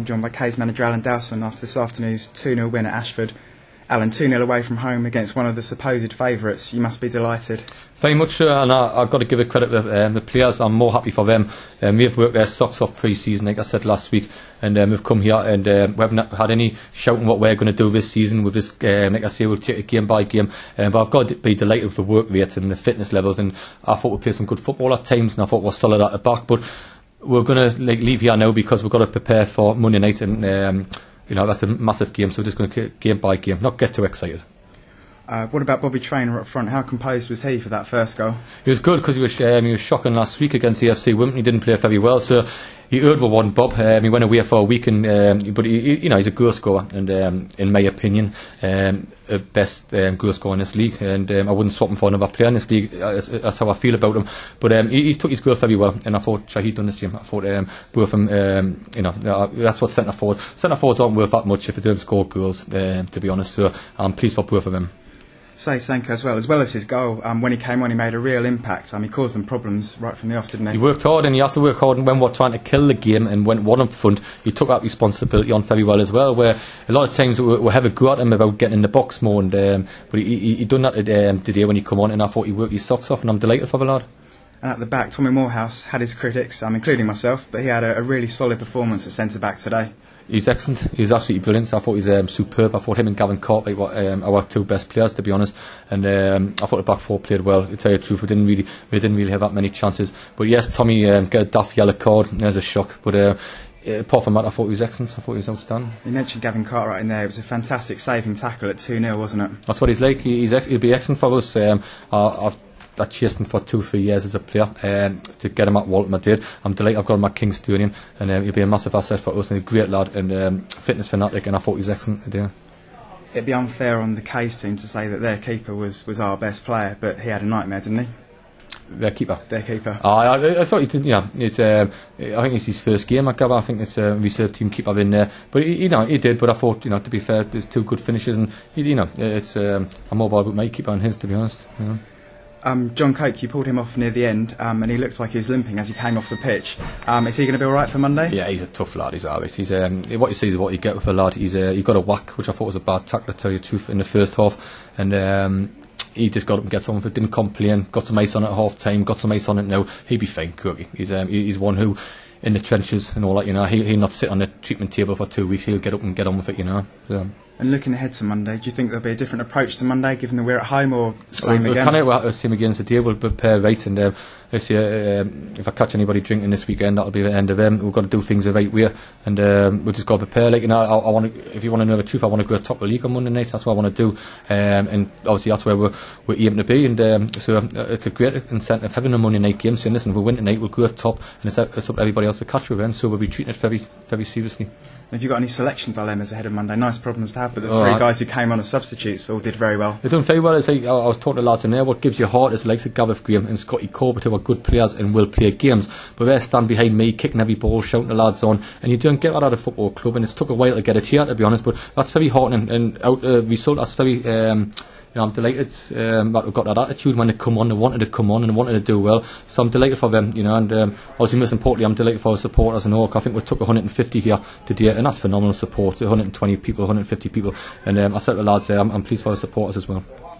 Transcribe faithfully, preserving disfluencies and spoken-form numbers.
I'm joined by K's manager Alan Dowson after this afternoon's two nil win at Ashford. Alan, two nil away from home against one of the supposed favourites. You must be delighted. Very much so, and I, I've got to give a credit to um, the players. I'm more happy for them. Um, we've worked their socks off pre-season, like I said last week, and um, we've come here and um, we haven't had any shouting what we're going to do this season. We've just, um, like I say, we'll take it game by game. Um, but I've got to be delighted with the work rate and the fitness levels, and I thought we played some good football at times, and I thought we were solid at the back. But we're going to like, leave here now because we've got to prepare for Monday night, and um, you know that's a massive game. So we're just going to game by game, not get too excited. Uh, what about Bobby Traynor up front? How composed was he for that first goal? He was good because he was um, he was shocking last week against the A F C Wimbledon. He didn't play very well, so he earned what one Bob. Um, he went away for a week, and um, but he, he, you know he's a goal scorer, and um, in my opinion, um, the best um, goal scorer in this league. And um, I wouldn't swap him for another player in this league. That's, that's how I feel about him. But um, he, he took his goal very well, and I thought Shahid done the same. I thought um, both of them, um, you know, that's what centre forward. Centre forwards aren't worth that much if they don't score goals, um, to be honest. So I'm pleased for both of them. Say Sanko as well, as well as his goal. Um, when he came on, he made a real impact. Um, he caused them problems right from the off, didn't he? He worked hard, and he has to work hard. And when we're trying to kill the game and went one up front, he took that responsibility on very well as well. Where a lot of times we we'll have a go at him about getting in the box more, and um, but he, he he done that um, today when he come on, and I thought he worked his socks off, and I'm delighted for the lad. And at the back, Tommy Morehouse had his critics, um, including myself, but he had a, a really solid performance at centre back today. He's excellent. He's absolutely brilliant. I thought he's um, superb. I thought him and Gavin Cartwright were um, our two best players, to be honest. And um, I thought the back four played well. To tell you the truth, we didn't really, we didn't really have that many chances. But yes, Tommy um, got a daft yellow card. There's a shock. But uh, apart from that, I thought he was excellent. I thought he was outstanding. You mentioned Gavin Cartwright in there. It was a fantastic saving tackle at two nil, wasn't it? That's what he's like. He, he's ex- he'll be excellent for us. Um, I, I've I chased him for two, three years as a player um, to get him at Walton Madrid. I'm delighted I've got him at King's Stadium, and um, he'll be a massive asset for us, and a great lad, and um, fitness fanatic, and I thought he was excellent today. It'd be unfair on the K's team to say that their keeper was, was our best player, but he had a nightmare, didn't he? Their keeper. Their keeper. Oh, I, I thought he did. Yeah, it's. Um, I think it's his first game at Gabba. I think it's a reserve team keeper in there. But he, you know, he did. But I thought, you know, to be fair, there's two good finishes, and you know, it's. Um, I'm more bothered with my keeper and his, to be honest. You know. Um, John Coke, you pulled him off near the end, um, and he looked like he was limping as he came off the pitch. Um, is he going to be all right for Monday? Yeah, he's a tough lad. He's alright. He's um, what you see is what you get with a lad. He's uh, he got a whack, which I thought was a bad tackle, to tell you the truth, in the first half, and um, he just got up and get something. Didn't complain. Got some ice on it at half time. Got some ice on it now. He'd be fine, Cookie. He's um, he's one who, in the trenches and all that, you know, he he'll not sit on the treatment table for two weeks. He'll get up and get on with it, you know. So. And looking ahead to Monday, do you think there'll be a different approach to Monday, given that we're at home, or same well, again? Kind of well, same again today. We'll prepare right, and uh, let's see, uh, um, if I catch anybody drinking this weekend, that'll be the end of them. We've got to do things the right way, and um, we've just got to prepare. Like, you know, I, I want to. If you want to know the truth, I want to go top of the league on Monday night. That's what I want to do, um, and obviously that's where we're, we're aiming to be. And um, so uh, it's a great incentive having a Monday night game. Saying, listen, if we win tonight, we'll go top, and it's, it's up to everybody else to catch with them. So we'll be treating it very, very seriously. Have you got any selection dilemmas ahead of Monday? Nice problems to have, but the oh, three I guys who came on as substitutes all did very well. They've done very well. It's like, I was talking to lads in there, what gives you heart is the likes of Gareth Graham and Scotty Corbett, who are good players and will play games, but they stand behind me, kicking every ball, shouting the lads on, and you don't get that at a football club, and it's took a while to get it here, to be honest, but that's very heartening, and out uh, result, that's very... Um, You know, I'm delighted um, that we've got that attitude when they come on. They wanted to come on and they wanted to do well. So I'm delighted for them, you know. And um, obviously, most importantly, I'm delighted for our supporters and all. I think we took one hundred fifty here today, and that's phenomenal support. one hundred twenty people, one hundred fifty people. And um, I said to the lads there, I'm, I'm pleased for the supporters as well.